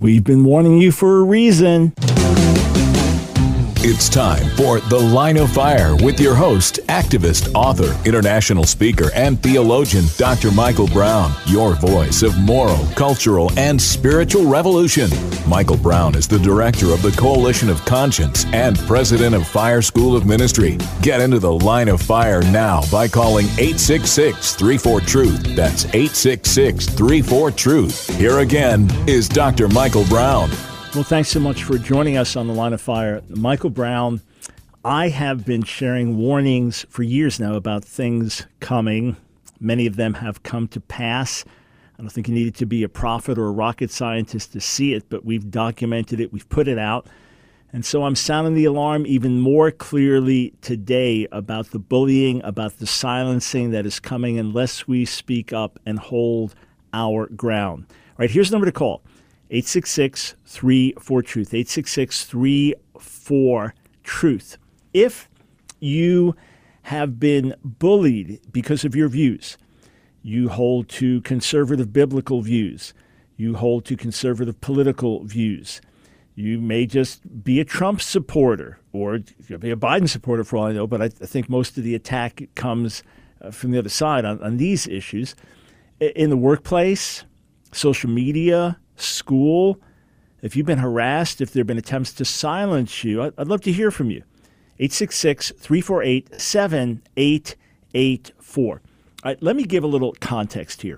We've been warning you for a reason. It's time for The Line of Fire with your host, activist, author, international speaker, and theologian, Dr. Michael Brown, your voice of moral, cultural, and spiritual revolution. Michael Brown is the director of the Coalition of Conscience and president of Fire School of Ministry. Get into The Line of Fire now by calling 866-34-TRUTH. That's 866-34-TRUTH. Here again is Dr. Michael Brown. Well, thanks so much for joining us on The Line of Fire. Michael Brown, I have been sharing warnings for years now about things coming. Many of them have come to pass. I don't think you needed to be a prophet or a rocket scientist to see it, but we've documented it, we've put it out. And so I'm sounding the alarm even more clearly today about the bullying, about the silencing that is coming unless we speak up and hold our ground. All right, here's the number to call. 866-34-TRUTH, 866-34-TRUTH. If you have been bullied because of your views, you hold to conservative biblical views, you hold to conservative political views, you may just be a Trump supporter or be a Biden supporter for all I know, but I think most of the attack comes from the other side on these issues. In the workplace, social media, school, if you've been harassed, if there have been attempts to silence you, I'd love to hear from you. 866-348-7884. All right, let me give a little context here.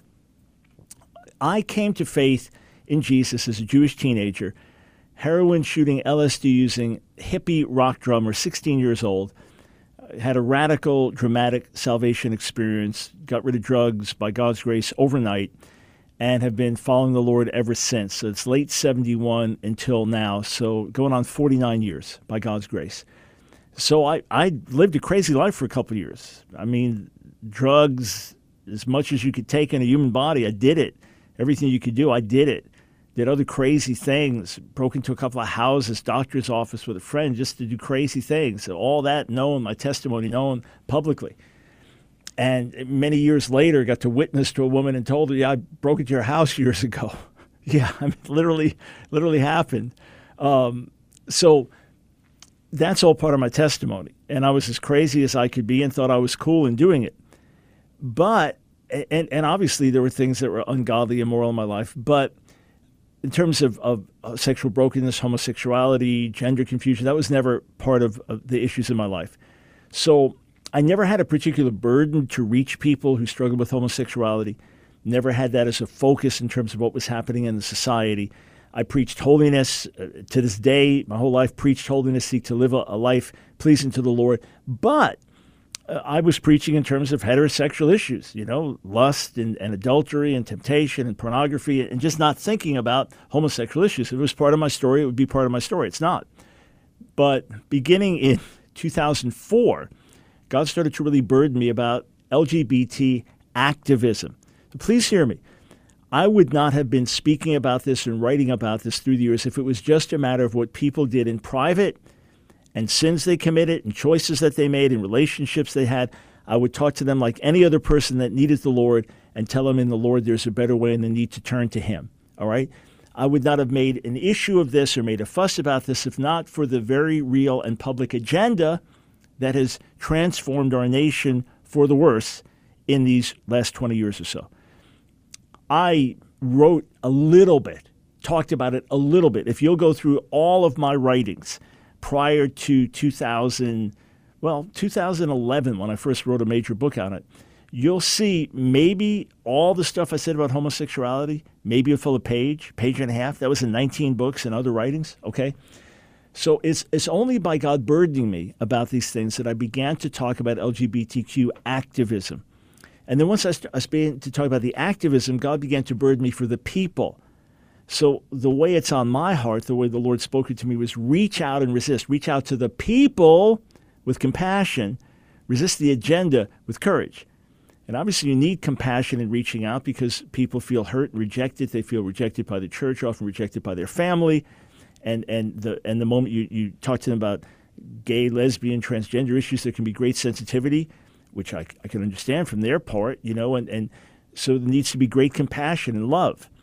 I came to faith in Jesus as a Jewish teenager, heroin shooting, LSD using, hippie rock drummer, 16 years old, had a radical, dramatic salvation experience, got rid of drugs by God's grace overnight, and have been following the Lord ever since. So it's late 71 until now, so going on 49 years by God's grace. So I lived a crazy life for a couple of years. I mean, drugs, as much as you could take in a human body, I did it. Everything you could do, I did it. Did other crazy things, broke into a couple of houses, doctor's office with a friend just to do crazy things. So all that known, my testimony known publicly. And many years later, got to witness to a woman and told her, yeah, I broke into your house years ago. Yeah, I mean, literally happened. So that's all part of my testimony. And I was as crazy as I could be and thought I was cool in doing it. But, and obviously there were things that were ungodly, immoral in my life. But in terms of sexual brokenness, homosexuality, gender confusion, that was never part of the issues in my life. So I never had a particular burden to reach people who struggled with homosexuality, never had that as a focus in terms of what was happening in the society. I preached holiness to this day. My whole life preached holiness, seek to live a life pleasing to the Lord. But I was preaching in terms of heterosexual issues, lust and adultery and temptation and pornography, and just not thinking about homosexual issues. If it was part of my story, it would be part of my story. It's not. But beginning in 2004, God started to really burden me about LGBT activism. So please hear me. I would not have been speaking about this and writing about this through the years if it was just a matter of what people did in private and sins they committed and choices that they made and relationships they had. I would talk to them like any other person that needed the Lord and tell them in the Lord there's a better way and the need to turn to Him. All right? I would not have made an issue of this or made a fuss about this if not for the very real and public agenda that has transformed our nation for the worse in these last 20 years or so. I wrote a little bit, talked about it a little bit. If you'll go through all of my writings prior to 2011, when I first wrote a major book on it, you'll see maybe all the stuff I said about homosexuality, maybe a full page and a half. That was in 19 books and other writings, okay? So it's only by God burdening me about these things that I began to talk about LGBTQ activism. And then once I began to talk about the activism, God began to burden me for the people. So the way it's on my heart, the way the Lord spoke it to me was reach out and resist. Reach out to the people with compassion. Resist the agenda with courage. And obviously you need compassion in reaching out because people feel hurt and rejected. They feel rejected by the church, often rejected by their family. And the moment you talk to them about gay, lesbian, transgender issues, there can be great sensitivity, which I can understand from their part, and so there needs to be great compassion and love.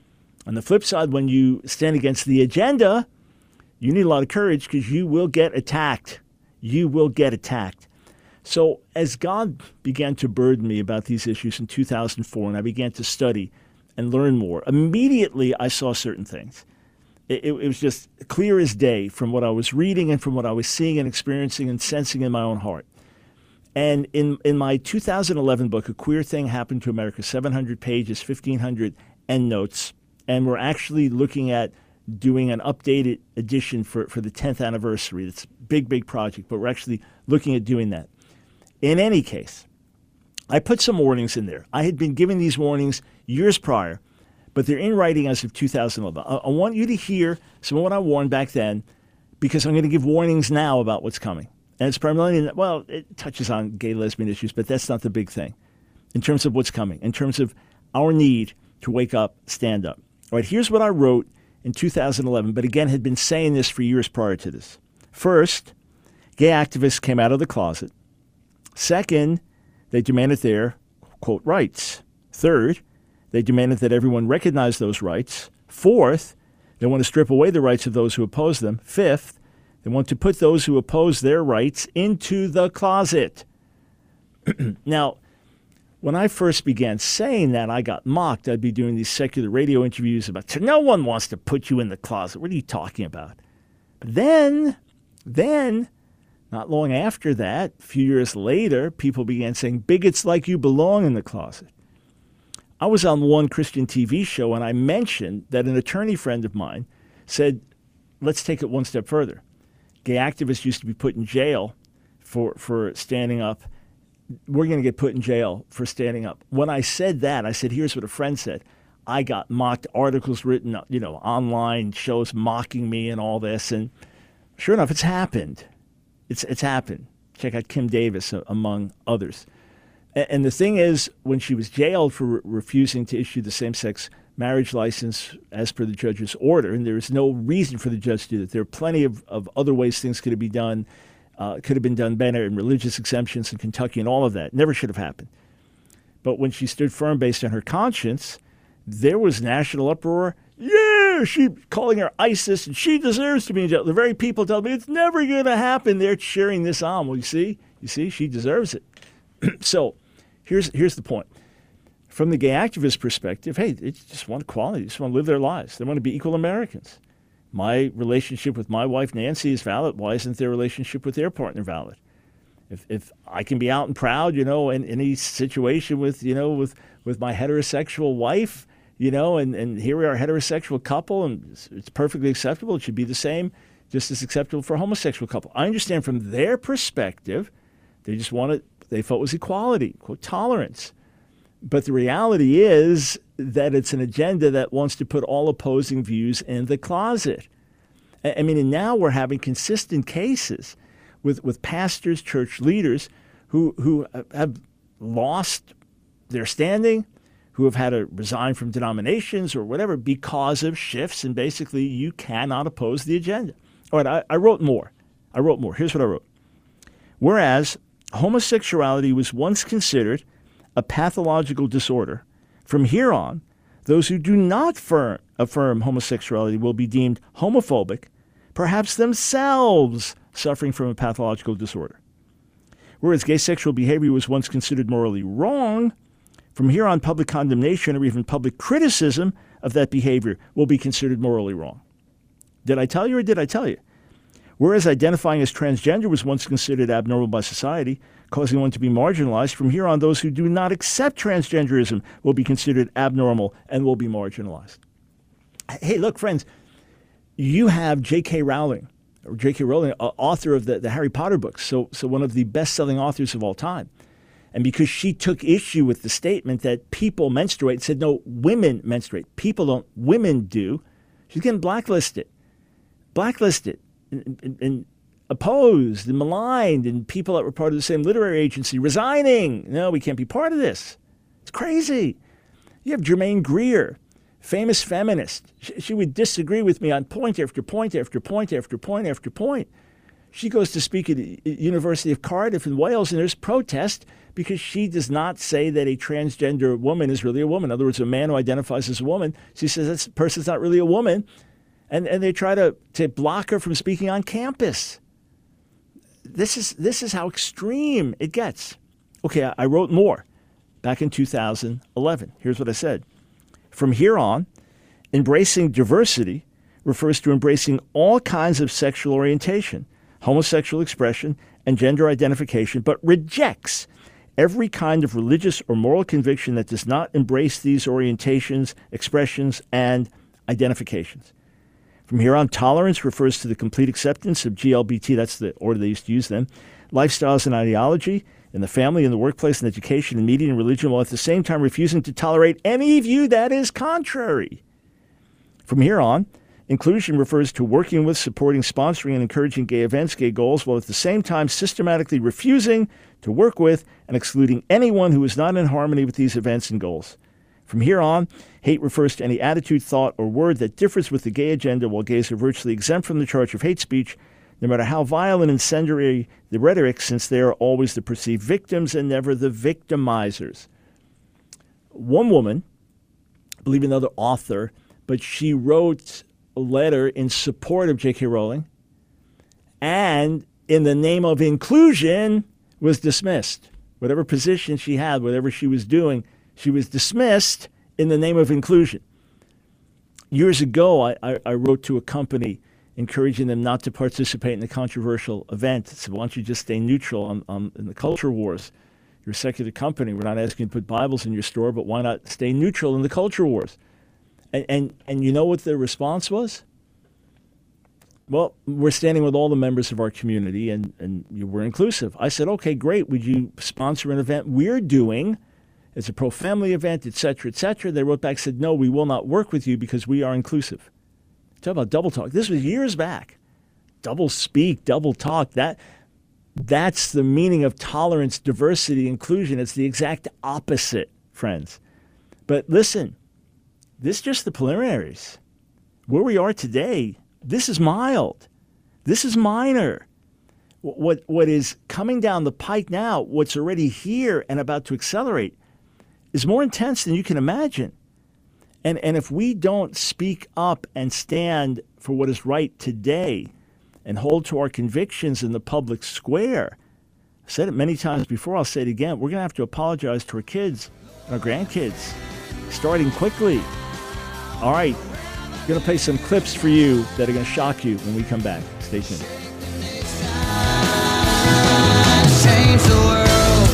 On the flip side, when you stand against the agenda, you need a lot of courage because you will get attacked. You will get attacked. So as God began to burden me about these issues in 2004, and I began to study and learn more, immediately I saw certain things. It was just clear as day from what I was reading and from what I was seeing and experiencing and sensing in my own heart. And in my 2011 book, A Queer Thing Happened to America, 700 pages, 1,500 endnotes, and we're actually looking at doing an updated edition for the 10th anniversary. It's a big, big project, but we're actually looking at doing that. In any case, I put some warnings in there. I had been given these warnings years prior, but they're in writing as of 2011. I want you to hear some of what I warned back then because I'm going to give warnings now about what's coming. And it's primarily, well, it touches on gay, lesbian issues, but that's not the big thing in terms of what's coming, in terms of our need to wake up, stand up. All right, here's what I wrote in 2011, but again had been saying this for years prior to this. First, gay activists came out of the closet. Second, they demanded their, quote, rights. Third, they demanded that everyone recognize those rights. Fourth, they want to strip away the rights of those who oppose them. Fifth, they want to put those who oppose their rights into the closet. Now, when I first began saying that, I got mocked. I'd be doing these secular radio interviews about, no one wants to put you in the closet. What are you talking about? But then, not long after that, a few years later, people began saying, bigots like you belong in the closet. I was on one Christian TV show, and I mentioned that an attorney friend of mine said, let's take it one step further. Gay activists used to be put in jail for standing up. We're going to get put in jail for standing up. When I said that, I said, here's what a friend said. I got mocked, articles written, online, shows mocking me and all this. And sure enough, it's happened. It's happened. Check out Kim Davis, among others. And the thing is, when she was jailed for refusing to issue the same-sex marriage license as per the judge's order, and there is no reason for the judge to do that. There are plenty of other ways things could have been done. Could have been done better, and religious exemptions in Kentucky and all of that. Never should have happened. But when she stood firm based on her conscience, there was national uproar. Yeah, she calling her ISIS, and she deserves to be in jail. The very people tell me it's never going to happen. They're cheering this on. Well, you see, she deserves it. So here's the point. From the gay activist perspective, hey, they just want equality. They just want to live their lives. They want to be equal Americans. My relationship with my wife, Nancy, is valid. Why isn't their relationship with their partner valid? If I can be out and proud, in any situation with my heterosexual wife, and here we are, a heterosexual couple, and it's perfectly acceptable. It should be the same, just as acceptable for a homosexual couple. I understand from their perspective, they felt was equality, quote, tolerance. But the reality is that it's an agenda that wants to put all opposing views in the closet. I mean, and now we're having consistent cases with pastors, church leaders who have lost their standing, who have had to resign from denominations or whatever because of shifts, and basically you cannot oppose the agenda. All right, I wrote more. Here's what I wrote. Whereas homosexuality was once considered a pathological disorder, from here on, those who do not affirm homosexuality will be deemed homophobic, perhaps themselves suffering from a pathological disorder. Whereas gay sexual behavior was once considered morally wrong, from here on public condemnation or even public criticism of that behavior will be considered morally wrong. Did I tell you or did I tell you? Whereas identifying as transgender was once considered abnormal by society, causing one to be marginalized, from here on those who do not accept transgenderism will be considered abnormal and will be marginalized. Hey, look, friends, you have J.K. Rowling, author of the Harry Potter books, so one of the best-selling authors of all time. And because she took issue with the statement that people menstruate, said, no, women menstruate. People don't, women do. She's getting blacklisted. And opposed and maligned, and people that were part of the same literary agency resigning. No, we can't be part of this. It's crazy. You have Germaine Greer, famous feminist. She would disagree with me on point after point after point after point after point. She goes to speak at the University of Cardiff in Wales, and there's protest because she does not say that a transgender woman is really a woman. In other words, a man who identifies as a woman, she says this person's not really a woman. And they try to block her from speaking on campus. This is how extreme it gets. Okay, I wrote more back in 2011. Here's what I said. From here on, embracing diversity refers to embracing all kinds of sexual orientation, homosexual expression, and gender identification, but rejects every kind of religious or moral conviction that does not embrace these orientations, expressions, and identifications. From here on, tolerance refers to the complete acceptance of GLBT, that's the order they used to use then, lifestyles and ideology in the family, in the workplace, in education, in media, and religion, while at the same time refusing to tolerate any view that is contrary. From here on, inclusion refers to working with, supporting, sponsoring, and encouraging gay events, gay goals, while at the same time systematically refusing to work with and excluding anyone who is not in harmony with these events and goals. From here on, hate refers to any attitude, thought, or word that differs with the gay agenda, while gays are virtually exempt from the charge of hate speech, no matter how vile and incendiary the rhetoric, since they are always the perceived victims and never the victimizers. One woman, I believe another author, but she wrote a letter in support of J.K. Rowling, and in the name of inclusion was dismissed. Whatever position she had, whatever she was doing, she was dismissed in the name of inclusion. Years ago, I wrote to a company encouraging them not to participate in a controversial event. I said, why don't you just stay neutral in the culture wars? You're a secular company. We're not asking you to put Bibles in your store, but why not stay neutral in the culture wars? And you know what the response was? Well, we're standing with all the members of our community, and we're inclusive. I said, okay, great. Would you sponsor an event we're doing? It's a pro-family event, et cetera, et cetera. They wrote back, said, no, we will not work with you because we are inclusive. Talk about double talk. This was years back. Double speak, double talk. That's the meaning of tolerance, diversity, inclusion. It's the exact opposite, friends. But listen, this is just the preliminaries. Where we are today, this is mild. This is minor. What is coming down the pike now, what's already here and about to accelerate, is more intense than you can imagine. And if we don't speak up and stand for what is right today and hold to our convictions in the public square, I've said it many times before, I'll say it again, we're going to have to apologize to our kids and our grandkids, starting quickly. All right, I'm going to play some clips for you that are going to shock you when we come back. Stay tuned. Change the world.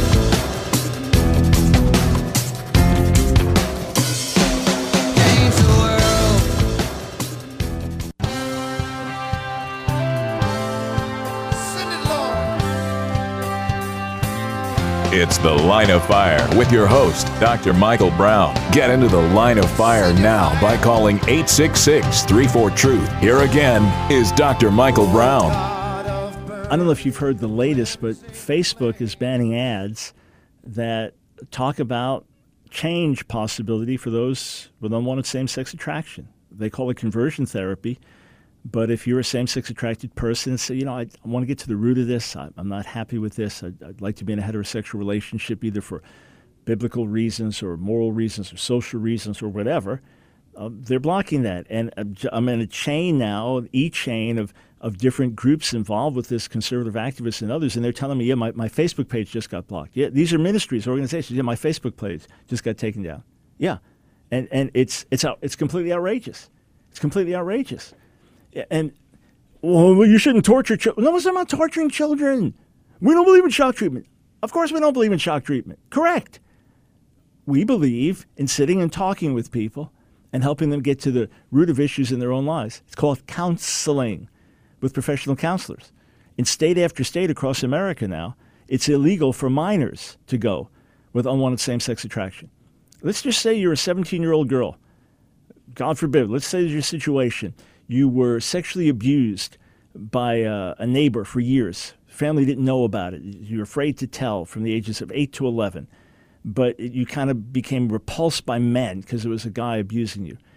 It's The Line of Fire with your host, Dr. Michael Brown. Get into the Line of Fire now by calling 866-34-TRUTH. Here again is Dr. Michael Brown. I don't know if you've heard the latest, but Facebook is banning ads that talk about change possibility for those with unwanted same-sex attraction. They call it conversion therapy. But if you're a same-sex attracted person and say, you know, I want to get to the root of this, I'm not happy with this, I'd like to be in a heterosexual relationship either for biblical reasons or moral reasons or social reasons or whatever, they're blocking that. And I'm in a chain now, e-chain of different groups involved with this, conservative activists and others, and they're telling me, yeah, my Facebook page just got blocked. Yeah, these are ministries, organizations. Yeah, my Facebook page just got taken down. Yeah, and it's completely outrageous. It's completely outrageous. And, well, you shouldn't torture children. No, I'm not torturing children. We don't believe in shock treatment. Of course we don't believe in shock treatment. Correct. We believe in sitting and talking with people and helping them get to the root of issues in their own lives. It's called counseling with professional counselors. In state after state across America now, it's illegal for minors to go with unwanted same-sex attraction. Let's just say you're a 17-year-old girl. God forbid, let's say there's your situation. You were sexually abused by a neighbor for years. Family didn't know about it. You were afraid to tell from the ages of 8 to 11. But you kind of became repulsed by men because it was a guy abusing you.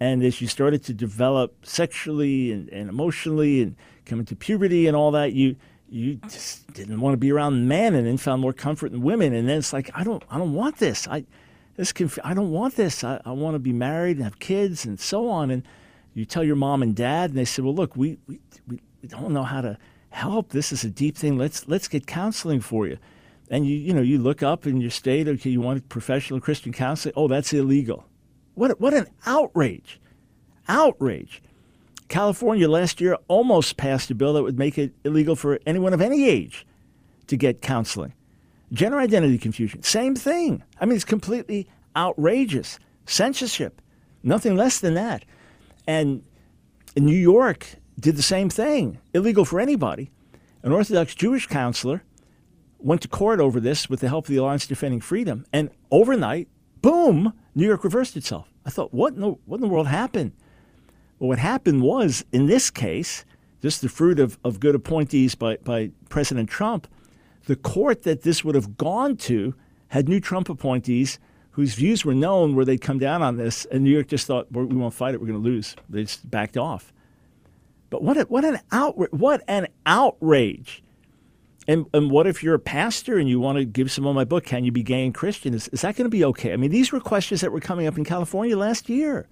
And as you started to develop sexually and emotionally and come into puberty and all that, you just didn't want to be around men, and then found more comfort in women. And then it's like, I don't want this. I don't want this. I want to be married and have kids and so on. And you tell your mom and dad, and they say, well, look, we don't know how to help. This is a deep thing. Let's get counseling for you. And you look up in your state, okay, you want professional Christian counseling. Oh, that's illegal. What an outrage. Outrage. California last year almost passed a bill that would make it illegal for anyone of any age to get counseling. Gender identity confusion, same thing. I mean, it's completely outrageous. Censorship, nothing less than that. And New York did the same thing, illegal for anybody. An Orthodox Jewish counselor went to court over this with the help of the Alliance Defending Freedom, and overnight, boom, New York reversed itself. I thought, what in the world happened? Well, what happened was, in this case, just the fruit of good appointees by President Trump, the court that this would have gone to had new Trump appointees whose views were known where they'd come down on this, and New York just thought, we won't fight it, we're going to lose. They just backed off. But what an outrage. And what if you're a pastor and you want to give someone my book, Can You Be Gay and Christian? Is that going to be okay? I mean, these were questions that were coming up in California last year.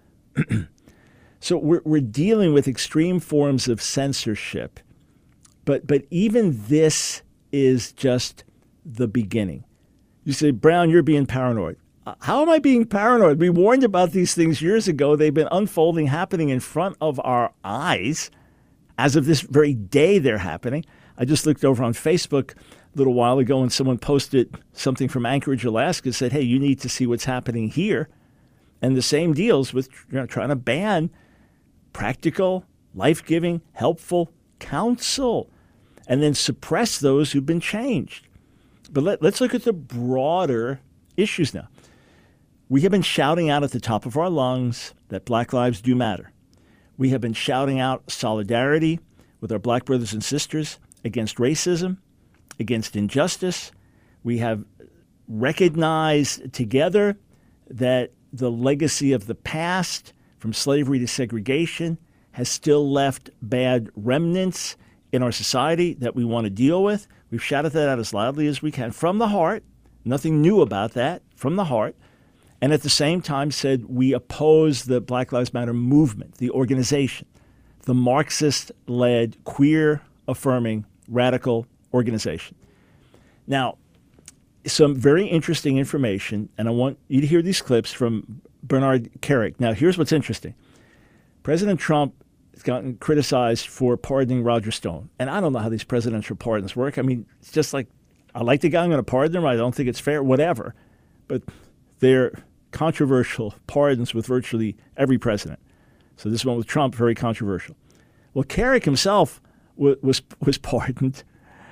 So we're dealing with extreme forms of censorship. But even this is just the beginning. You say, Brown, you're being paranoid. How am I being paranoid? We warned about these things years ago. They've been unfolding, happening in front of our eyes. As of this very day, they're happening. I just looked over on Facebook a little while ago, and someone posted something from Anchorage, Alaska, said, hey, you need to see what's happening here. And the same deals with trying to ban practical, life-giving, helpful counsel, and then suppress those who've been changed. But let's look at the broader issues now. We have been shouting out at the top of our lungs that Black lives do matter. We have been shouting out solidarity with our Black brothers and sisters against racism, against injustice. We have recognized together that the legacy of the past, from slavery to segregation, has still left bad remnants in our society that we want to deal with. We've shouted that out as loudly as we can from the heart. Nothing new about that, from the heart. And at the same time said we oppose the Black Lives Matter movement, the organization, the Marxist-led, queer-affirming, radical organization. Now, some very interesting information, and I want you to hear these clips from Bernard Kerik. Now, here's what's interesting. President Trump has gotten criticized for pardoning Roger Stone. And I don't know how these presidential pardons work. I mean, it's just like, I like the guy, I'm going to pardon him. I don't think it's fair, whatever. But they're controversial pardons with virtually every president. So this one with Trump, very controversial. Well, Kerik himself was pardoned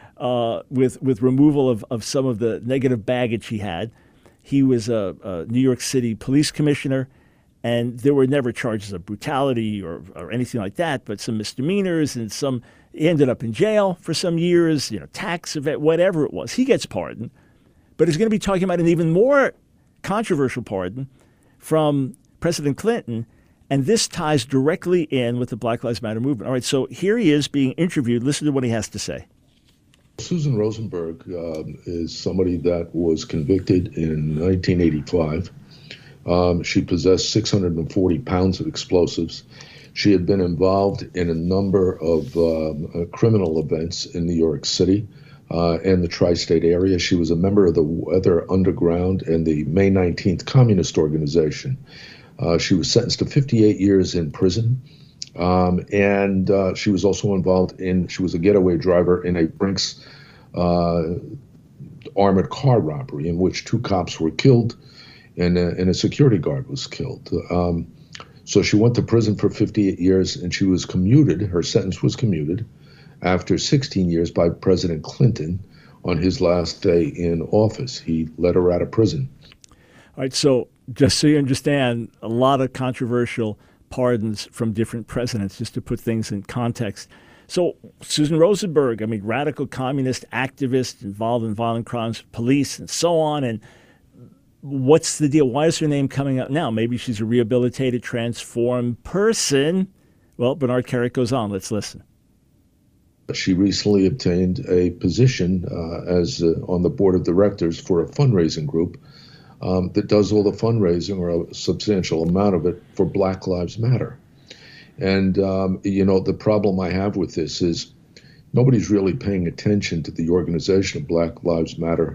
with removal of some of the negative baggage he had. He was a New York City police commissioner, and there were never charges of brutality or anything like that, but some misdemeanors, and he ended up in jail for some years, tax event, whatever it was. He gets pardoned, but he's going to be talking about an even more controversial pardon from President Clinton, and this ties directly in with the Black Lives Matter movement. All right, so here he is being interviewed. Listen to what he has to say. Susan Rosenberg is somebody that was convicted in 1985. She possessed 640 pounds of explosives. She had been involved in a number of criminal events in New York City and the tri-state area. She was a member of the Weather Underground and the May 19th Communist Organization. She was sentenced to 58 years in prison. And she was also involved she was a getaway driver in a Brinks armored car robbery in which 2 cops were killed and a security guard was killed. So she went to prison for 58 years, and she was commuted. Her sentence was commuted after 16 years by President Clinton on his last day in office. He let her out of prison. All right, so just so you understand, a lot of controversial pardons from different presidents, just to put things in context. So Susan Rosenberg, radical communist activist involved in violent crimes, police, and so on. And What's the deal? Why is her name coming up now? Maybe she's a rehabilitated, transformed person. Well, Bernard Kerik goes on. Let's listen. She recently obtained a position as on the board of directors for a fundraising group that does all the fundraising, or a substantial amount of it, for Black Lives Matter. And, the problem I have with this is nobody's really paying attention to the organization of Black Lives Matter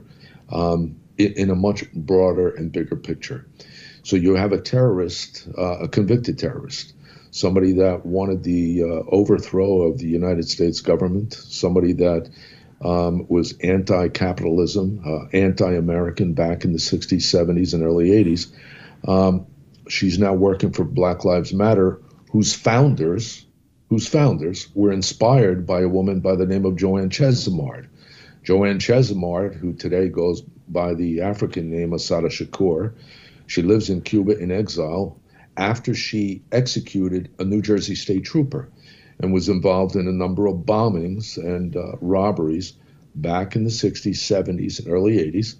in a much broader and bigger picture. So you have a terrorist, a convicted terrorist, somebody that wanted the overthrow of the United States government, somebody that was anti-capitalism, anti-American back in the 60s, 70s, and early 80s. She's now working for Black Lives Matter, whose founders were inspired by a woman by the name of Joanne Chesimard. Joanne Chesimard, who today goes by the African name Assata Shakur, she lives in Cuba in exile after she executed a New Jersey state trooper and was involved in a number of bombings and robberies back in the 60s, 70s, and early 80s.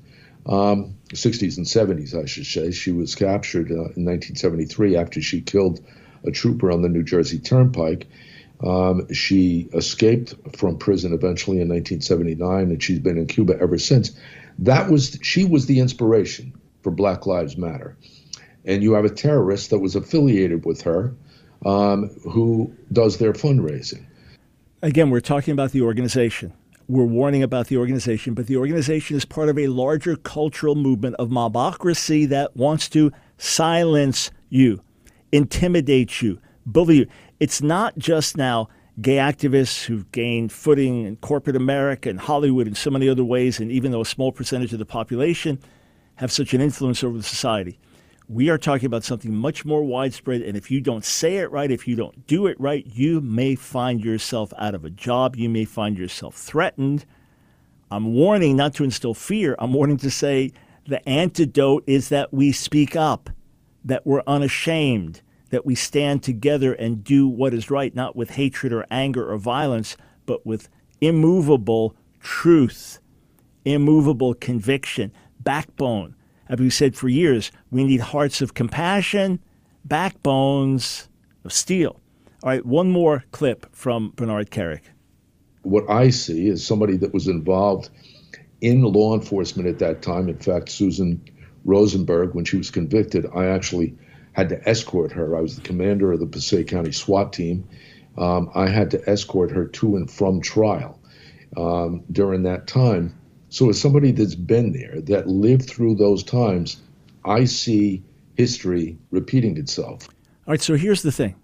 60s and 70s, I should say. She was captured in 1973 after she killed a trooper on the New Jersey Turnpike. She escaped from prison eventually in 1979, and she's been in Cuba ever since. She was the inspiration for Black Lives Matter. And you have a terrorist that was affiliated with her who does their fundraising. Again, we're talking about the organization. We're warning about the organization, but the organization is part of a larger cultural movement of mobocracy that wants to silence you, intimidate you, bully you. It's not just now gay activists who've gained footing in corporate America and Hollywood and so many other ways, and even though a small percentage of the population have such an influence over the society. We are talking about something much more widespread, and if you don't say it right, if you don't do it right, you may find yourself out of a job. You may find yourself threatened. I'm warning not to instill fear. I'm warning to say the antidote is that we speak up, that we're unashamed, that we stand together and do what is right, not with hatred or anger or violence, but with immovable truth, immovable conviction, backbone. As we said for years, we need hearts of compassion, backbones of steel. All right, one more clip from Bernard Kerik. What I see is somebody that was involved in law enforcement at that time. In fact, Susan Rosenberg, when she was convicted, I actually had to escort her. I was the commander of the Passaic County SWAT team. I had to escort her to and from trial during that time. So as somebody that's been there, that lived through those times, I see history repeating itself. All right, so here's the thing.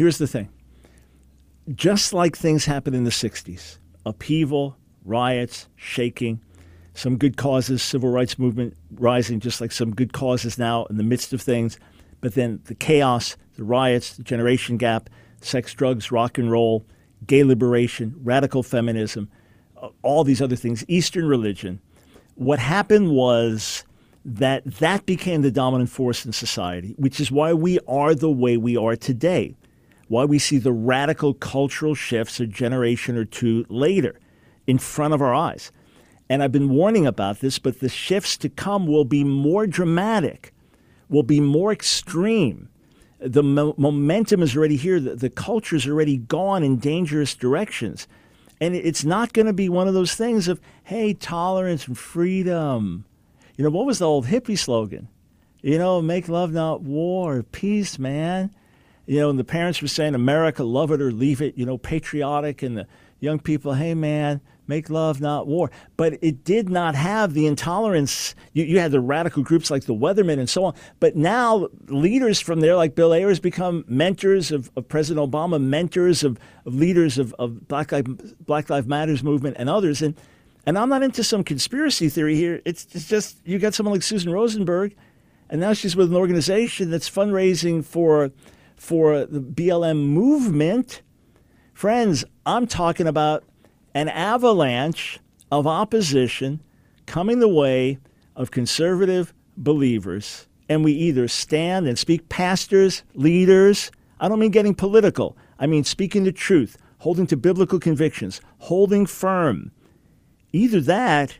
Just like things happened in the 60s, upheaval, riots, shaking, some good causes, civil rights movement rising, just like some good causes now in the midst of things. But then the chaos, the riots, the generation gap, sex, drugs, rock and roll, gay liberation, radical feminism, all these other things, Eastern religion. What happened was that became the dominant force in society, which is why we are the way we are today, why we see the radical cultural shifts a generation or two later in front of our eyes. And I've been warning about this, but the shifts to come will be more dramatic, will be more extreme. The momentum is already here. The culture's already gone in dangerous directions. And it's not going to be one of those things of, hey, tolerance and freedom. You know, what was the old hippie slogan? You know, make love, not war, peace, man. You know, and the parents were saying, America, love it or leave it, you know, patriotic. And the young people, hey, man, make love, not war. But it did not have the intolerance. You had the radical groups like the Weathermen and so on. But now leaders from there, like Bill Ayers, become mentors of President Obama, mentors of leaders of Black Lives Matters movement and others. And I'm not into some conspiracy theory here. It's just you got someone like Susan Rosenberg, and now she's with an organization that's fundraising for the BLM movement. Friends, I'm talking about an avalanche of opposition coming the way of conservative believers. And we either stand and speak, pastors, leaders. I don't mean getting political. I mean speaking the truth, holding to biblical convictions, holding firm. Either that,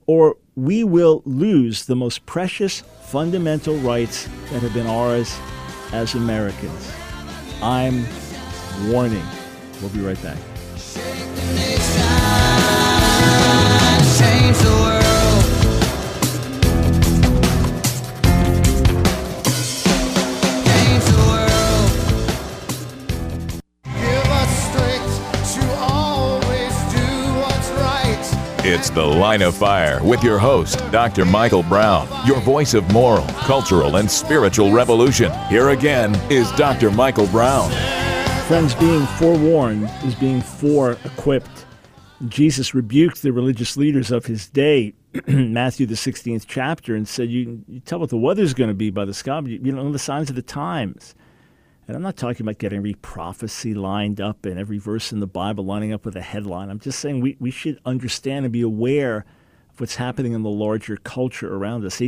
or we will lose the most precious fundamental rights that have been ours as Americans. I'm warning. We'll be right back. Change the world. Change the world. Give us strength to always do what's right. It's The Line of Fire with your host, Dr. Michael Brown, your voice of moral, cultural, and spiritual revolution. Here again is Dr. Michael Brown. Friends, being forewarned is being fore-equipped. Jesus rebuked the religious leaders of his day, Matthew the 16th chapter, and said, you tell what the weather's going to be by the sky, but you don't know the signs of the times. And I'm not talking about getting every prophecy lined up and every verse in the Bible lining up with a headline. I'm just saying we should understand and be aware of what's happening in the larger culture around us.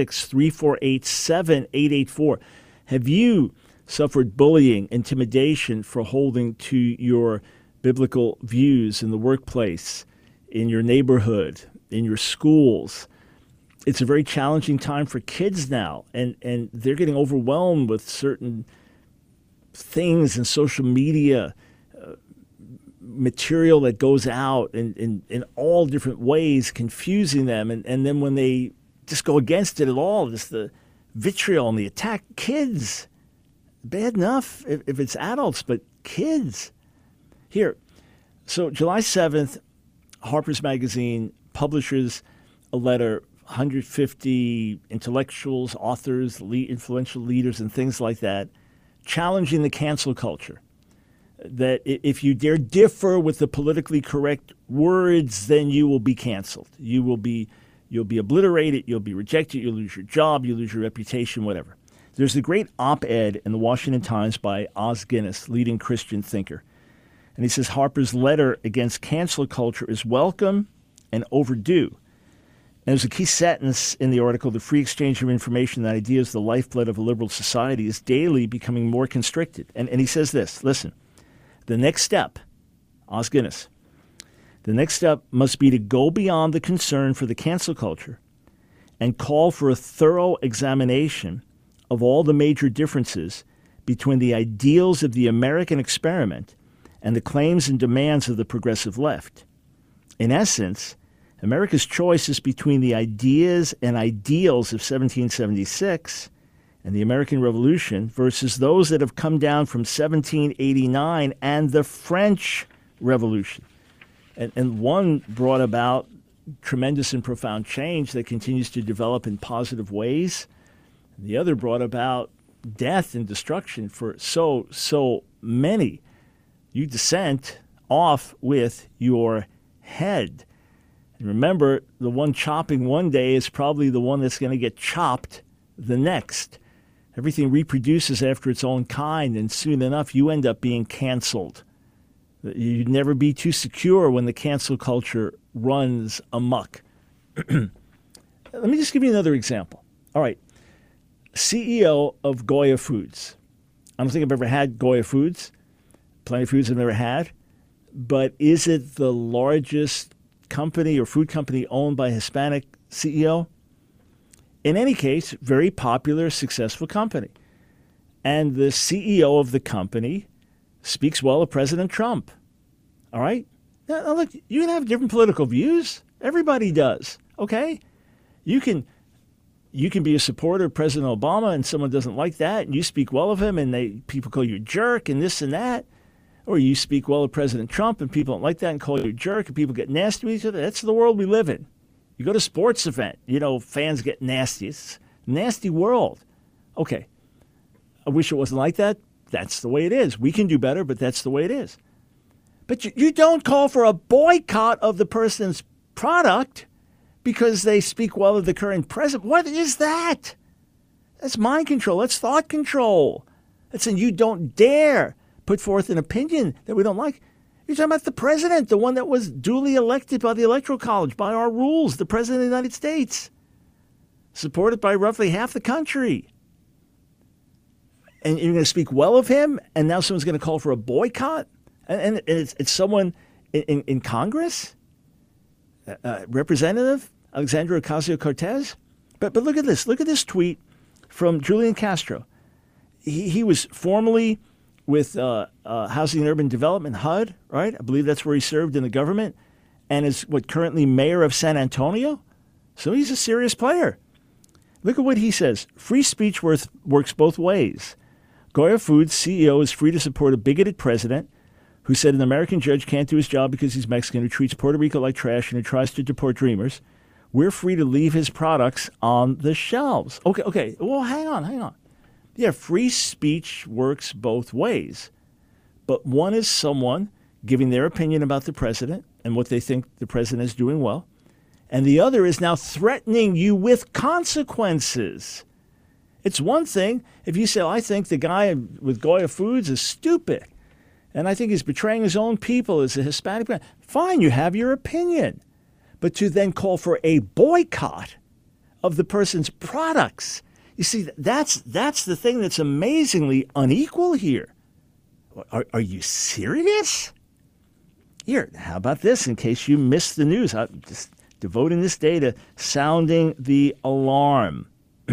866-348-7884. Have you suffered bullying, intimidation for holding to your biblical views in the workplace, in your neighborhood, in your schools? It's a very challenging time for kids now, and they're getting overwhelmed with certain things in social media, material that goes out in all different ways, confusing them. And then when they just go against it at all, just the vitriol and the attack, kids, bad enough if it's adults, but kids. Here, so July 7th, Harper's Magazine publishes a letter, 150 intellectuals, authors, influential leaders, and things like that, challenging the cancel culture. That if you dare differ with the politically correct words, then you will be canceled. You'll be obliterated, you'll be rejected, you'll lose your job, you'll lose your reputation, whatever. There's a great op-ed in the Washington Times by Os Guinness, leading Christian thinker. And he says Harper's letter against cancel culture is welcome and overdue. And there's a key sentence in the article: the free exchange of information and ideas, the lifeblood of a liberal society, is daily becoming more constricted. And he says this, listen, the next step, Os Guinness, the next step must be to go beyond the concern for the cancel culture and call for a thorough examination of all the major differences between the ideals of the American experiment and the claims and demands of the progressive left. In essence, America's choice is between the ideas and ideals of 1776 and the American Revolution versus those that have come down from 1789 and the French Revolution. And one brought about tremendous and profound change that continues to develop in positive ways. The other brought about death and destruction for so many. You dissent, off with your head. And remember, the one chopping one day is probably the one that's going to get chopped the next. Everything reproduces after its own kind, and soon enough you end up being canceled. You'd never be too secure when the cancel culture runs amok. Let me just give you another example. All right. CEO of Goya Foods. I don't think I've ever had Goya Foods. Plenty of foods I've never had. But is it the largest company or food company owned by a Hispanic CEO? In any case, very popular, successful company. And the CEO of the company speaks well of President Trump. All right? Now look, you can have different political views. Everybody does. Okay? You can be a supporter of President Obama and someone doesn't like that, and you speak well of him and people call you a jerk and this and that. Or you speak well of President Trump and people don't like that and call you a jerk and people get nasty with each other. That's the world we live in. You go to a sports event, fans get nasty. It's a nasty world. Okay. I wish it wasn't like that. That's the way it is. We can do better, but that's the way it is. But you don't call for a boycott of the person's product because they speak well of the current president. What is that? That's mind control. That's thought control. That's saying you don't dare put forth an opinion that we don't like. You're talking about the president, the one that was duly elected by the Electoral College, by our rules, the president of the United States, supported by roughly half the country. And you're going to speak well of him, and now someone's going to call for a boycott? And it's someone in Congress, representative Alexandria Ocasio-Cortez? But look at this. Look at this tweet from Julian Castro. He was formerly with Housing and Urban Development, HUD, right? I believe that's where he served in the government, and is currently mayor of San Antonio. So he's a serious player. Look at what he says. Free speech works both ways. Goya Foods CEO is free to support a bigoted president who said an American judge can't do his job because he's Mexican, who treats Puerto Rico like trash and who tries to deport dreamers. We're free to leave his products on the shelves. Okay. Well, hang on. Yeah, free speech works both ways. But one is someone giving their opinion about the president and what they think the president is doing well. And the other is now threatening you with consequences. It's one thing if you say, I think the guy with Goya Foods is stupid, and I think he's betraying his own people as a Hispanic man. Fine, you have your opinion. But to then call for a boycott of the person's products, you see, that's the thing that's amazingly unequal here. Are you serious? Here, how about this in case you missed the news? I'm just devoting this day to sounding the alarm.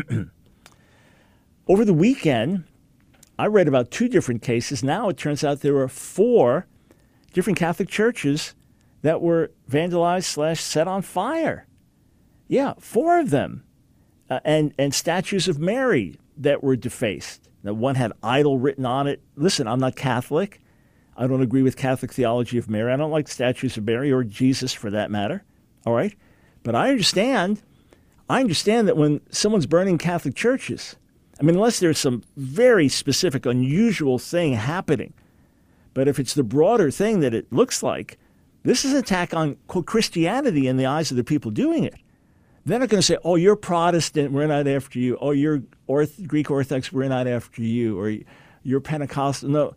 Over the weekend, I read about 2 different cases. Now it turns out there were 4 different Catholic churches that were vandalized / set on fire. Yeah, 4 of them. And statues of Mary that were defaced. Now, one had idol written on it. Listen, I'm not Catholic. I don't agree with Catholic theology of Mary. I don't like statues of Mary or Jesus for that matter. All right? But I understand that when someone's burning Catholic churches, I mean, unless there's some very specific, unusual thing happening, but if it's the broader thing that it looks like, this is an attack on, quote, Christianity in the eyes of the people doing it. They're not going to say, oh, you're Protestant, we're not after you. Oh, you're Greek Orthodox, we're not after you. Or you're Pentecostal. No,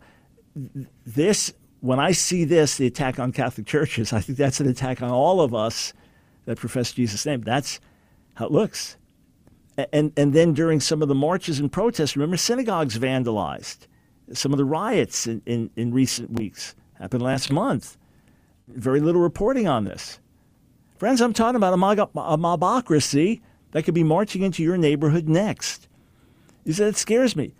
when I see this, the attack on Catholic churches, I think that's an attack on all of us that profess Jesus' name. That's how it looks. And then during some of the marches and protests, remember, synagogues vandalized. Some of the riots in recent weeks happened last month. Very little reporting on this. Friends, I'm talking about a mobocracy that could be marching into your neighborhood next. You say, it scares me.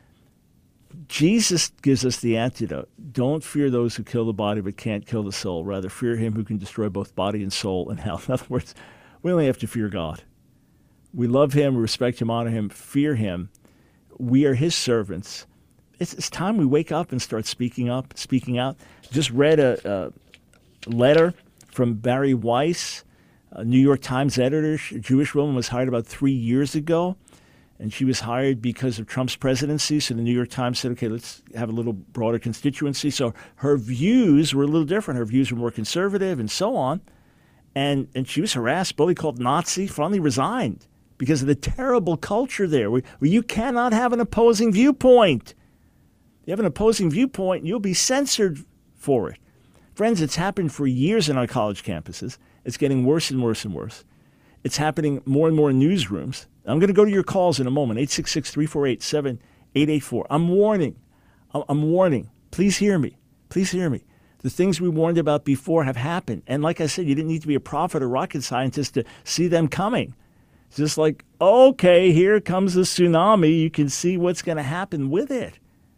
Jesus gives us the antidote. Don't fear those who kill the body but can't kill the soul. Rather, fear him who can destroy both body and soul in hell. In other words, we only have to fear God. We love him, we respect him, honor him, fear him. We are his servants. It's time we wake up and start speaking out. Just read a letter from Barry Weiss, a New York Times editor. A Jewish woman was hired about 3 years ago, and she was hired because of Trump's presidency. So the New York Times said, okay, let's have a little broader constituency. So her views were a little different. Her views were more conservative and so on. And she was harassed, bullied, called Nazi, finally resigned because of the terrible culture there where you cannot have an opposing viewpoint. You have an opposing viewpoint, you'll be censored for it. Friends, it's happened for years in our college campuses. It's getting worse and worse and worse. It's happening more and more in newsrooms. I'm going to go to your calls in a moment, 866-348-7884. I'm warning. Please hear me. The things we warned about before have happened. And like I said, you didn't need to be a prophet or rocket scientist to see them coming. It's just like, okay, here comes the tsunami. You can see what's going to happen with it.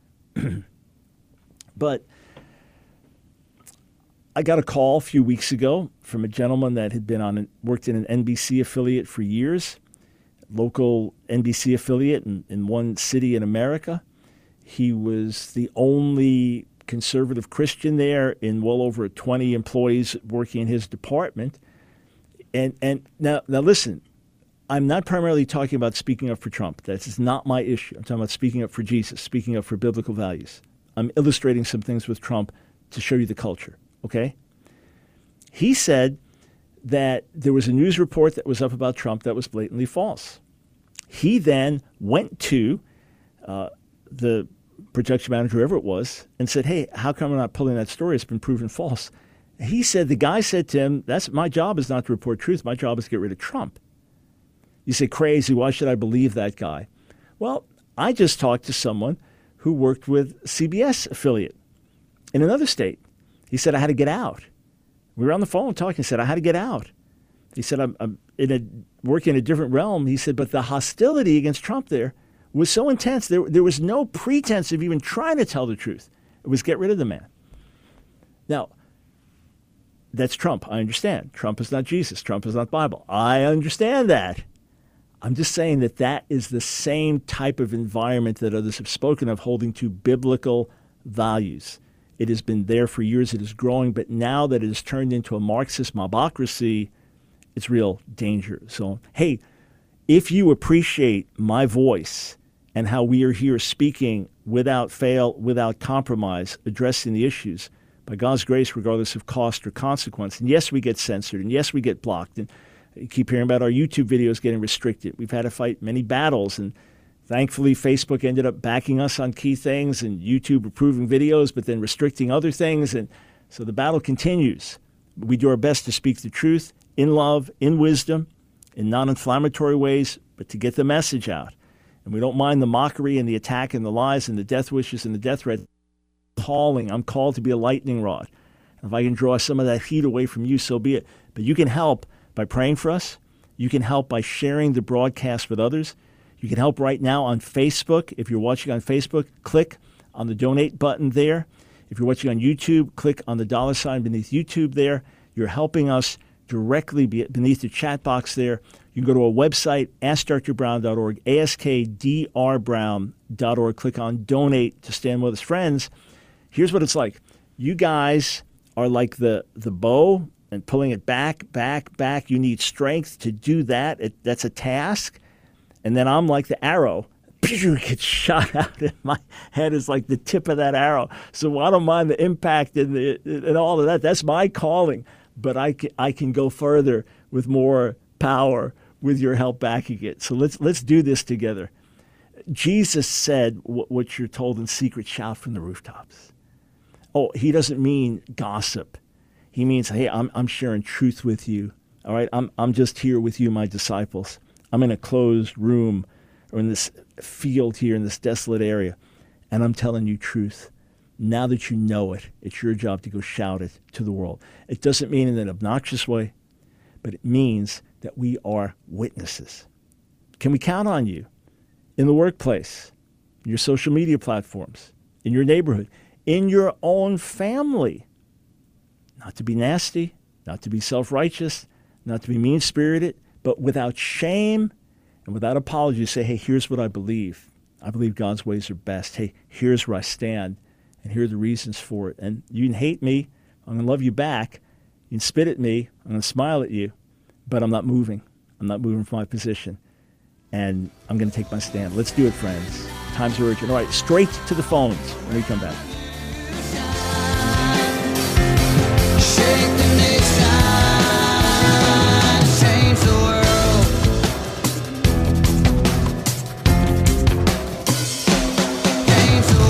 But I got a call a few weeks ago from a gentleman that had worked in an NBC affiliate for years, local NBC affiliate in one city in America. He was the only conservative Christian there in well over 20 employees working in his department. And now listen, I'm not primarily talking about speaking up for Trump. That is not my issue. I'm talking about speaking up for Jesus, speaking up for biblical values. I'm illustrating some things with Trump to show you the culture, okay? He said that there was a news report that was up about Trump that was blatantly false. He then went to the production manager, whoever it was, and said, hey, how come I'm not pulling that story? It's been proven false. He said, the guy said to him, my job is not to report truth. My job is to get rid of Trump. You say, crazy, why should I believe that guy? Well, I just talked to someone who worked with CBS affiliate in another state. He said, I had to get out. We were on the phone talking. He said, I had to get out. He said, I'm working in a different realm. He said, but the hostility against Trump there was so intense. There was no pretense of even trying to tell the truth. It was get rid of the man. Now, that's Trump. I understand. Trump is not Jesus. Trump is not Bible. I understand that. I'm just saying that that is the same type of environment that others have spoken of, holding to biblical values. It has been there for years. It is growing. But now that it has turned into a Marxist mobocracy, it's real danger. So, hey, if you appreciate my voice and how we are here speaking without fail, without compromise, addressing the issues, by God's grace, regardless of cost or consequence. And yes, we get censored, and yes, we get blocked. And you keep hearing about our YouTube videos getting restricted. We've had to fight many battles, and thankfully, Facebook ended up backing us on key things, and YouTube approving videos, but then restricting other things. And so the battle continues. We do our best to speak the truth in love, in wisdom, in non-inflammatory ways, but to get the message out. And we don't mind the mockery and the attack and the lies and the death wishes and the death threats. I'm called to be a lightning rod. If I can draw some of that heat away from you, so be it. But you can help by praying for us. You can help by sharing the broadcast with others. You can help right now on Facebook. If you're watching on Facebook, click on the donate button there. If you're watching on YouTube, click on the $sign beneath YouTube there. You're helping us directly beneath the chat box there. You can go to our website, askdrbrown.org, askdrbrown.org. Click on donate to stand with us. Friends, here's what it's like. You guys are like the bow and pulling it back. You need strength to do that. That's a task. And then I'm like the arrow. It gets shot out, and my head is like the tip of that arrow. So I don't mind the impact and all of that. That's my calling. But I can go further with more power with your help backing it. So let's do this together. Jesus said what you're told in secret, shout from the rooftops. Oh, he doesn't mean gossip. He means, hey, I'm sharing truth with you. All right, I'm just here with you, my disciples. I'm in a closed room or in this field here in this desolate area, and I'm telling you truth. Now that you know it, it's your job to go shout it to the world. It doesn't mean in an obnoxious way, but it means that we are witnesses. Can we count on you in the workplace, in your social media platforms, in your neighborhood, in your own family? Not to be nasty, not to be self-righteous, not to be mean-spirited, but without shame and without apology, say, hey, here's what I believe. I believe God's ways are best. Hey, here's where I stand, and here are the reasons for it. And you can hate me. I'm going to love you back. You can spit at me. I'm going to smile at you. But I'm not moving. I'm not moving from my position. And I'm going to take my stand. Let's do it, friends. Times are urgent. All right, straight to the phones when we come back. Shake the nation, change the world. Change the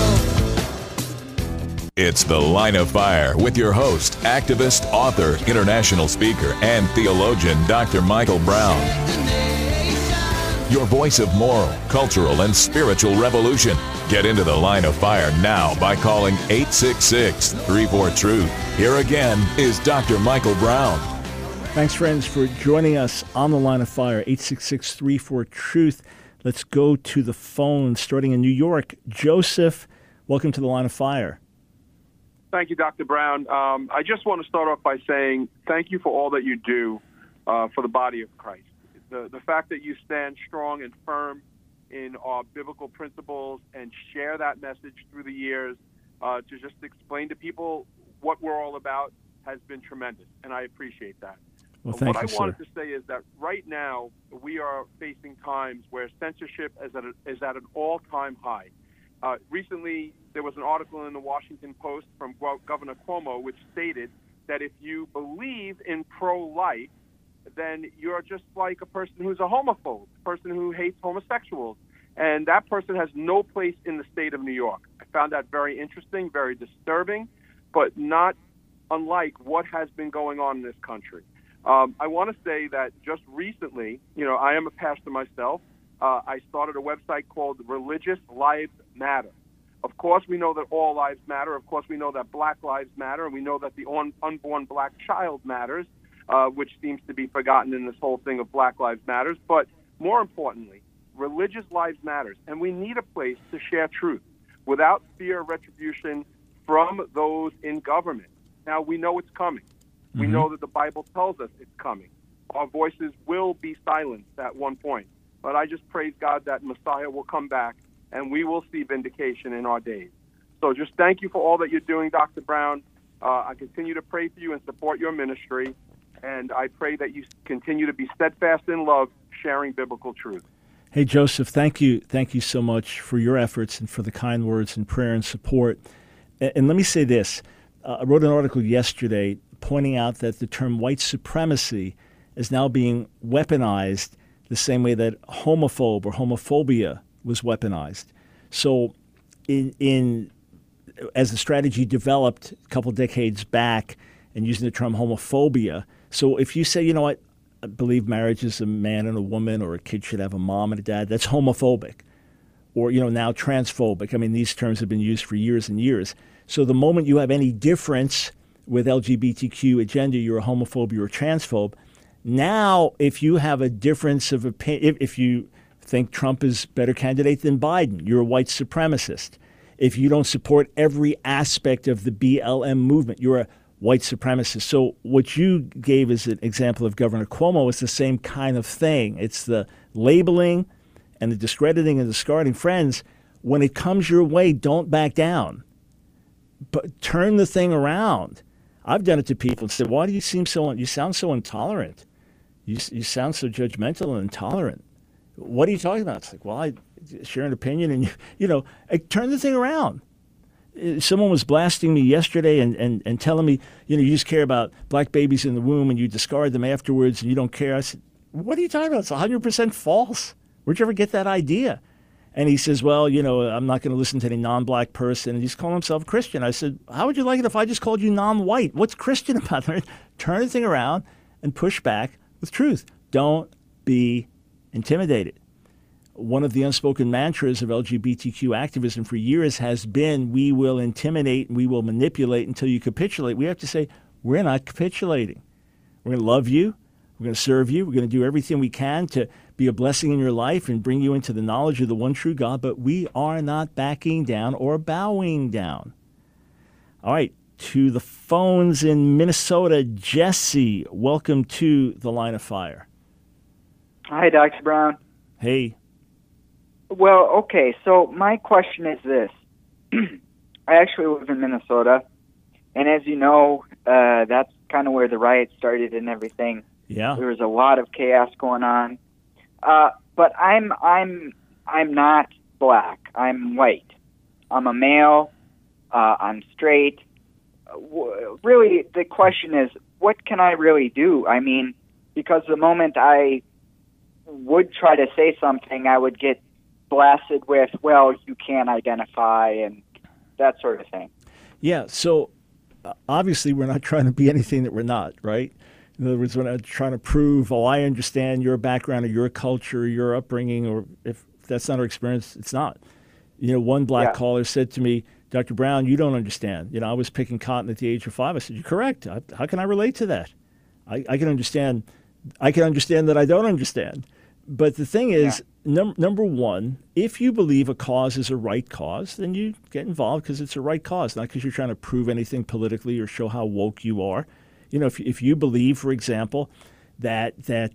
world. It's The Line of Fire with your host, activist, author, international speaker, and theologian, Dr. Michael Brown. Your voice of moral, cultural, and spiritual revolution. Get into The Line of Fire now by calling 866-34-TRUTH. Here again is Dr. Michael Brown. Thanks, friends, for joining us on The Line of Fire, 866-34-TRUTH. Let's go to the phone, starting in New York. Joseph, welcome to The Line of Fire. Thank you, Dr. Brown. I just want to start off by saying thank you for all that you do for the body of Christ. The fact that you stand strong and firm in our biblical principles and share that message through the years to just explain to people what we're all about has been tremendous, and I appreciate that. Well, thank you, What I wanted sir. to say is that right now we are facing times where censorship is at an all-time high. Recently, there was an article in the Washington Post from Governor Cuomo which stated that if you believe in pro-life, then you're just like a person who's a homophobe, a person who hates homosexuals. And that person has no place in the state of New York. I found that very interesting, very disturbing, but not unlike what has been going on in this country. I want to say that just recently, I am a pastor myself. I started a website called Religious Lives Matter. Of course, we know that all lives matter. Of course, we know that black lives matter, and we know that the unborn black child matters. which seems to be forgotten in this whole thing of Black Lives Matters. But more importantly, religious lives matters, and we need a place to share truth without fear of retribution from those in government. Now, we know it's coming. We know that the Bible tells us it's coming. Our voices will be silenced at one point. But I just praise God that Messiah will come back, and we will see vindication in our days. So just thank you for all that you're doing, Dr. Brown. I continue to pray for you and support your ministry, and I pray that you continue to be steadfast in love, sharing biblical truth. Hey, Joseph, thank you. Thank you so much for your efforts and for the kind words and prayer and support. And let me say this. I wrote an article yesterday pointing out that the term white supremacy is now being weaponized the same way that homophobe or homophobia was weaponized. So as the strategy developed a couple decades back and using the term homophobia, so if you say, you know what, I believe marriage is a man and a woman, or a kid should have a mom and a dad, that's homophobic. Or, now transphobic. I mean, these terms have been used for years and years. So the moment you have any difference with LGBTQ agenda, you're a homophobe, you're a transphobe. Now, if you have a difference of opinion, if you think Trump is a better candidate than Biden, you're a white supremacist. If you don't support every aspect of the BLM movement, you're a white supremacist. So what you gave as an example of Governor Cuomo is the same kind of thing. It's the labeling and the discrediting and discarding. Friends, when it comes your way, don't back down. But turn the thing around. I've done it to people and said, why do you sound so intolerant? You sound so judgmental and intolerant. What are you talking about? It's like, well, I share an opinion, and turn the thing around. Someone was blasting me yesterday and telling me, you just care about black babies in the womb and you discard them afterwards and you don't care. I said, what are you talking about? It's 100% false. Where'd you ever get that idea? And he says, well, I'm not going to listen to any non-black person. And he's calling himself Christian. I said, how would you like it if I just called you non-white? What's Christian about that? Turn the thing around and push back with truth. Don't be intimidated. One of the unspoken mantras of LGBTQ activism for years has been, we will intimidate and we will manipulate until you capitulate. We have to say, we're not capitulating. We're going to love you. We're going to serve you. We're going to do everything we can to be a blessing in your life and bring you into the knowledge of the one true God, but we are not backing down or bowing down. All right, to the phones in Minnesota, Jesse, welcome to the Line of Fire. Hi, Dr. Brown. Hey. Well, okay, so my question is this. I actually live in Minnesota, and as you know, that's kind of where the riots started and everything. Yeah. There was a lot of chaos going on. But I'm not black. I'm white. I'm a male. I'm straight. Really, the question is, what can I really do? I mean, because the moment I would try to say something, I would get blasted with, well, you can't identify and that sort of thing. Yeah, so obviously we're not trying to be anything that we're not, right? In other words, we're not trying to prove, I understand your background or your culture or your upbringing, or if that's not our experience, it's not. One black caller said to me, Dr. Brown, you don't understand. I was picking cotton at the age of 5. I said, you're correct. How can I relate to that? I can understand. I can understand that I don't understand. But the thing is, number one, if you believe a cause is a right cause, then you get involved because it's a right cause, not because you're trying to prove anything politically or show how woke you are. If you believe, for example, that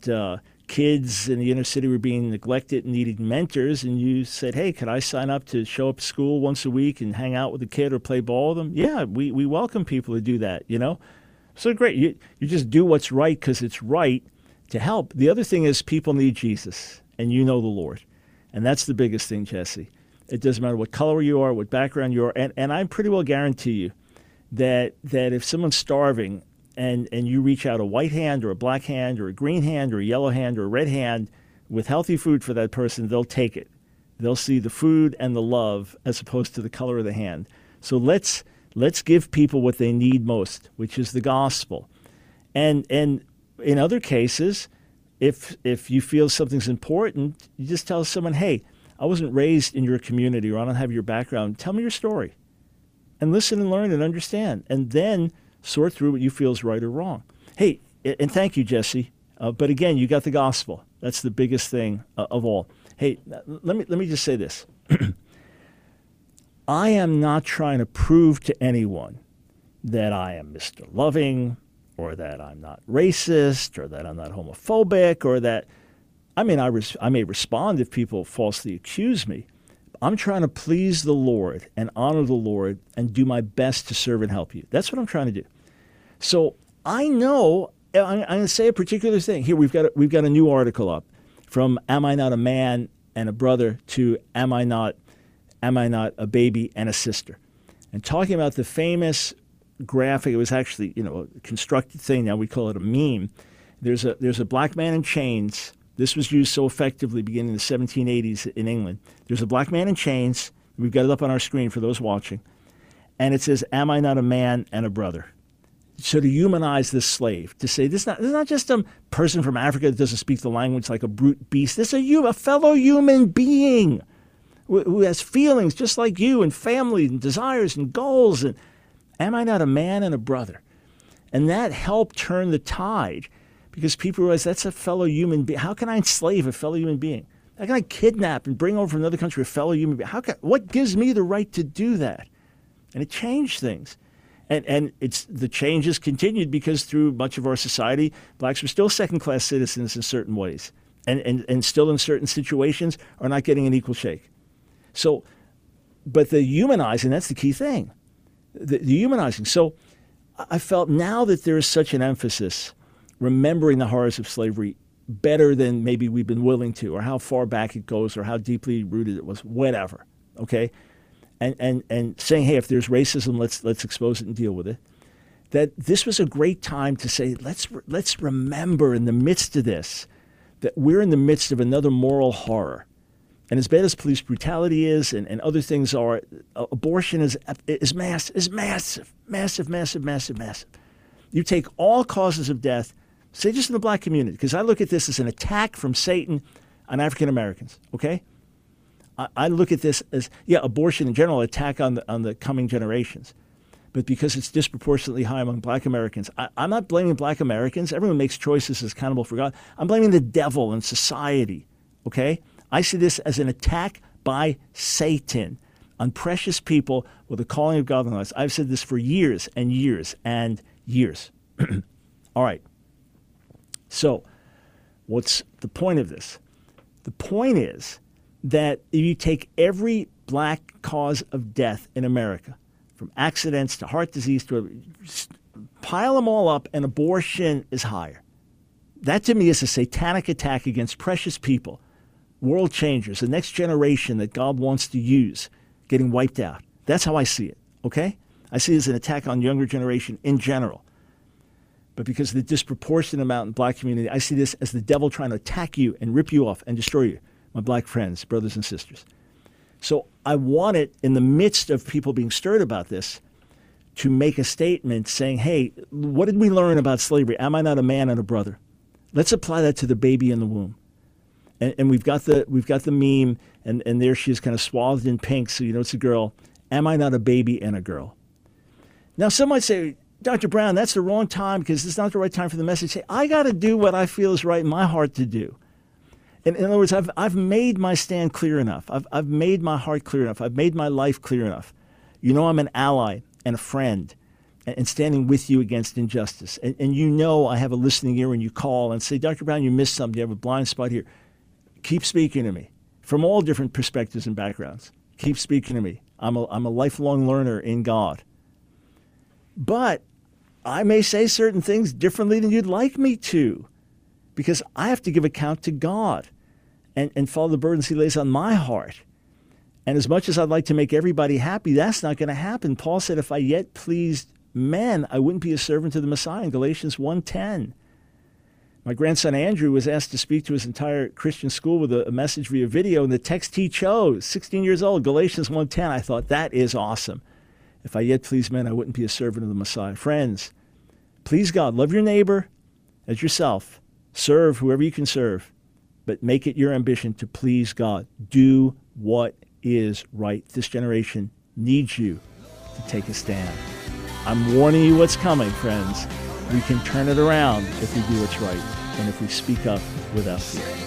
kids in the inner city were being neglected and needed mentors, and you said, hey, could I sign up to show up at school once a week and hang out with a kid or play ball with them? Yeah, we welcome people to do that, So great. You just do what's right because it's right to help. The other thing is people need Jesus, and you know the Lord. And that's the biggest thing, Jesse. It doesn't matter what color you are, what background you are. And I pretty well guarantee you that if someone's starving and you reach out a white hand or a black hand or a green hand or a yellow hand or a red hand with healthy food for that person, they'll take it. They'll see the food and the love as opposed to the color of the hand. So let's give people what they need most, which is the gospel. And in other cases, if you feel something's important, you just tell someone, hey, I wasn't raised in your community, or I don't have your background. Tell me your story. And listen and learn and understand. And then sort through what you feel is right or wrong. Hey, and thank you, Jesse. But again, you got the gospel. That's the biggest thing of all. Hey, let me just say this. I am not trying to prove to anyone that I am Mr. Loving, or that I'm not racist, or that I'm not homophobic, or that, I mean, I may respond if people falsely accuse me. I'm trying to please the Lord and honor the Lord and do my best to serve and help you. That's what I'm trying to do. So I know, I'm going to say a particular thing. Here, we've got a new article up from Am I Not a Man and a Brother to Am I Not a Baby and a Sister? And talking about the famous graphic, it was actually, a constructed thing. Now we call it a meme. There's a black man in chains. This was used so effectively beginning in the 1780s in England. There's a black man in chains. We've got it up on our screen for those watching. And it says, am I not a man and a brother? So to humanize this slave, to say this is not just a person from Africa that doesn't speak the language like a brute beast. This is a fellow human being who has feelings just like you, and family and desires and goals. And am I not a man and a brother? And that helped turn the tide, because people realize that's a fellow human being. How can I enslave a fellow human being? How can I kidnap and bring over from another country a fellow human being? What gives me the right to do that? And it changed things. And the changes continued because through much of our society, blacks were still second-class citizens in certain ways, and still in certain situations are not getting an equal shake. So, but the humanizing, that's the key thing, the humanizing. So I felt now that there is such an emphasis remembering the horrors of slavery better than maybe we've been willing to, or how far back it goes, or how deeply rooted it was, whatever, okay? And saying, hey, if there's racism, let's expose it and deal with it. That this was a great time to say, let's remember in the midst of this that we're in the midst of another moral horror. And as bad as police brutality is, and other things are, abortion is massive. You take all causes of death, say just in the black community, because I look at this as an attack from Satan on African Americans, okay? I look at this as, abortion in general, attack on the coming generations. But because it's disproportionately high among black Americans, I'm not blaming black Americans. Everyone makes choices as accountable for God. I'm blaming the devil and society, okay? I see this as an attack by Satan on precious people with a calling of God in their lives. I've said this for years and years and years. All right. So what's the point of this? The point is that if you take every black cause of death in America, from accidents to heart disease to pile them all up, and abortion is higher. That to me is a satanic attack against precious people, world changers, the next generation that God wants to use, getting wiped out. That's how I see it, okay? I see it as an attack on younger generation in general. But because of the disproportionate amount in black community, I see this as the devil trying to attack you and rip you off and destroy you, my black friends, brothers and sisters. So I want it, in the midst of people being stirred about this, to make a statement saying, hey, what did we learn about slavery? Am I not a man and a brother? Let's apply that to the baby in the womb. And we've got the meme, and there she is kind of swathed in pink, so you know it's a girl. Am I not a baby and a girl? Now, some might say, Dr. Brown, that's the wrong time because it's not the right time for the message. Say, I got to do what I feel is right in my heart to do. In other words, I've made my stand clear enough. I've made my heart clear enough. I've made my life clear enough. You know I'm an ally and a friend and standing with you against injustice. And you know I have a listening ear when you call and say, Dr. Brown, you missed something. You have a blind spot here. Keep speaking to me from all different perspectives and backgrounds. Keep speaking to me. I'm a lifelong learner in God. But I may say certain things differently than you'd like me to, because I have to give account to God and follow the burdens he lays on my heart. And as much as I'd like to make everybody happy, that's not going to happen. Paul said, if I yet pleased men, I wouldn't be a servant to the Messiah in Galatians 1:10. My grandson Andrew was asked to speak to his entire Christian school with a message via video, and the text he chose, 16 years old, Galatians 1:10. I thought, that is awesome. If I yet please men, I wouldn't be a servant of the Messiah. Friends, please God. Love your neighbor as yourself. Serve whoever you can serve, but make it your ambition to please God. Do what is right. This generation needs you to take a stand. I'm warning you what's coming, friends. We can turn it around if we do what's right and if we speak up without fear.